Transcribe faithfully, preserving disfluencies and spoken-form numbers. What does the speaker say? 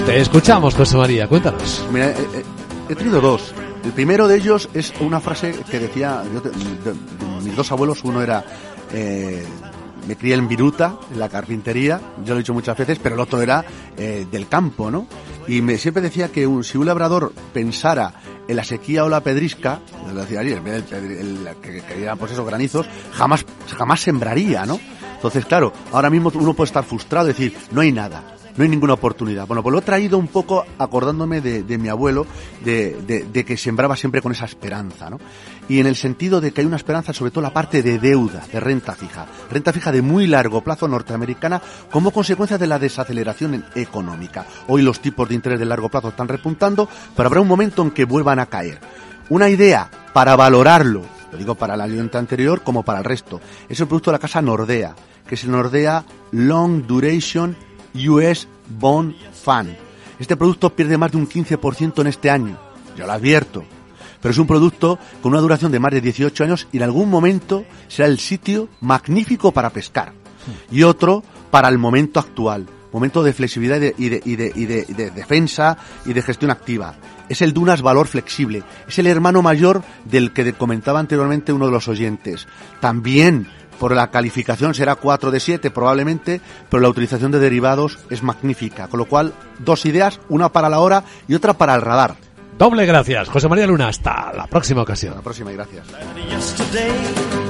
Te escuchamos, José María, cuéntanos. Mira, he, he tenido dos. El primero de ellos es una frase que decía, yo te, de, de, de mis dos abuelos, uno era, eh, me crié en Viruta, en la carpintería, yo lo he dicho muchas veces, pero el otro era eh, del campo, ¿no? Y me siempre decía que un, si un labrador pensara en la sequía o la pedrisca, decía, en vez del el, el, que quería pues esos granizos, jamás, jamás sembraría, ¿no? Entonces, claro, ahora mismo uno puede estar frustrado y decir, no hay nada. No hay ninguna oportunidad. Bueno, pues lo he traído un poco acordándome de, de mi abuelo, de, de, de que sembraba siempre con esa esperanza, ¿no? Y en el sentido de que hay una esperanza, sobre todo la parte de deuda, de renta fija. Renta fija de muy largo plazo norteamericana como consecuencia de la desaceleración económica. Hoy los tipos de interés de largo plazo están repuntando, pero habrá un momento en que vuelvan a caer. Una idea para valorarlo, lo digo para el ayudante anterior como para el resto, es el producto de la casa Nordea, que es el Nordea Long Duration U S Bond Fund. Este producto pierde más de un quince por ciento en este año, yo lo advierto, pero es un producto con una duración de más de dieciocho años y en algún momento será el sitio magnífico para pescar. Y otro para el momento actual, momento de flexibilidad y de, y de, y de, y de, y de defensa y de gestión activa. Es el Dunas Valor Flexible, es el hermano mayor del que comentaba anteriormente uno de los oyentes. También por la calificación será cuatro de siete probablemente, pero la utilización de derivados es magnífica. Con lo cual, dos ideas, una para la hora y otra para el radar. Doble gracias, José María Luna. Hasta la próxima ocasión. Hasta la próxima y gracias.